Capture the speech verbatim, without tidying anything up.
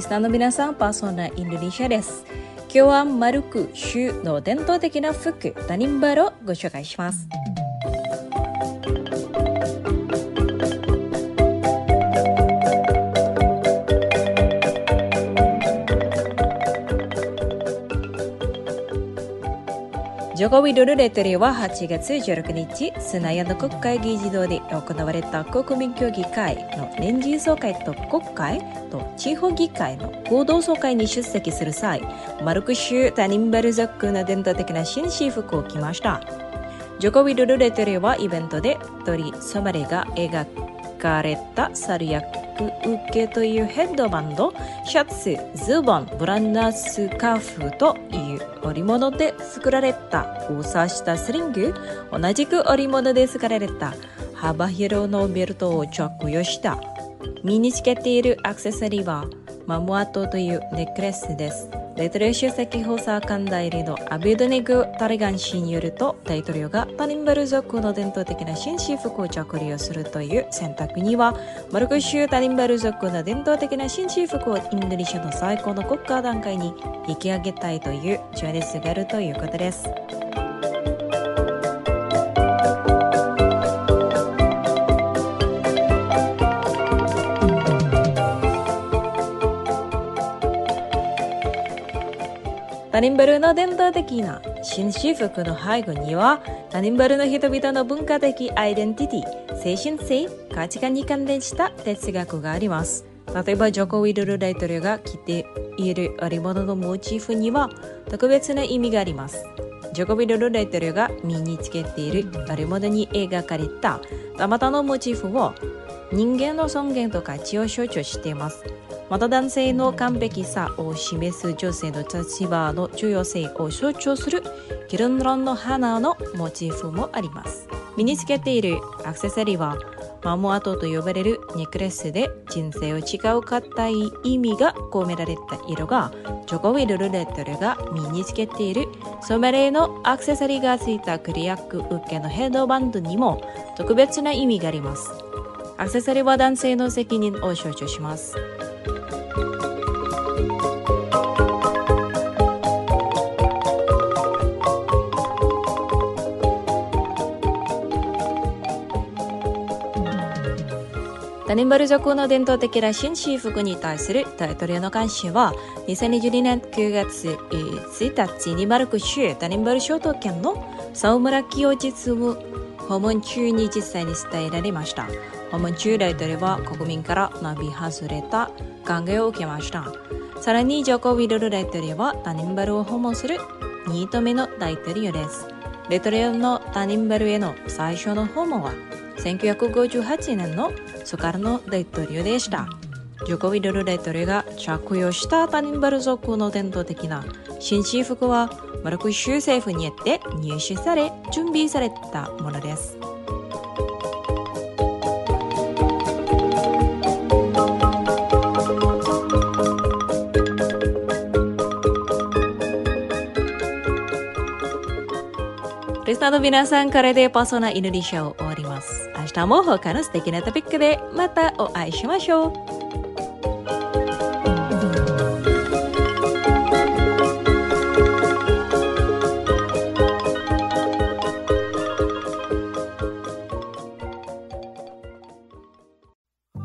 スナーの皆さん、パーソナインドネシアです。今日はマルク州の伝統的な服、タニンバルをご紹介します。ジョコウィドルレトリははちがつじゅうろくにち、スナヤの国会議事堂で行われた国民協議会の年次総会と国会と地方議会の合同総会に出席する際、マルク州タニンバル族の伝統的な紳士服を着ました。ジョコウィドルレトリはイベントで鳥ソマレが描かれた猿役受けというヘッドバンド、シャツ、ズボン、ブランダースカーフという織物で作られたを指したスリング、同じく織物で作られた幅広のベルトを着用した。身につけているアクセサリーはマムアトというネックレスです。レトル首席補佐官代理のアビドネグ・タリガン氏によると、大統領がタニンバル族の伝統的な紳士服を着用するという選択には、マルク州タニンバル族の伝統的な紳士服をインドネシアの最高の国家段階に引き上げたいという情熱があるということです。タニンバルの伝統的な紳士服の背後には、タニンバルの人々の文化的アイデンティティ、精神性、価値観に関連した哲学があります。例えば、ジョコウィドル大統領が着ている織物のモチーフには特別な意味があります。ジョコウィドル大統領が身につけている織物に描かれたたまたのモチーフを人間の尊厳と価値を象徴しています。また男性の完璧さを示す女性の立場の重要性を象徴するギルンロンの花のモチーフもあります。身につけているアクセサリーはマモアトと呼ばれるネックレスで、人生を違う固い意味が込められた色が、ジョコウィドルレトルが身につけているソメレイのアクセサリーがついたクリアック受けのヘッドバンドにも特別な意味があります。アクセサリーは男性の責任を象徴します。タニンバル族の伝統的な紳士服に対する大統領の関心は、にせんにじゅうにねんくがつついたちにマルク州タニンバル諸島県のサウムラキを実務訪問中に実際に伝えられました。訪問中、大統領は国民から並外れた歓迎を受けました。さらにジョコウィドル大統領はタニンバルを訪問するにどめの大統領です。大統領のタニンバルへの最初の訪問はせんきゅうひゃくごじゅうはちねんのソカルノ大統領でした。ジョコウィドル大統領が着用したタニンバル族の伝統的な紳士服はマルク州政府によって入手され準備されたものです。リスナーの皆さん、これでパーソナインドネシアを終わります。明日も他の素敵なトピックでまたお会いしましょう。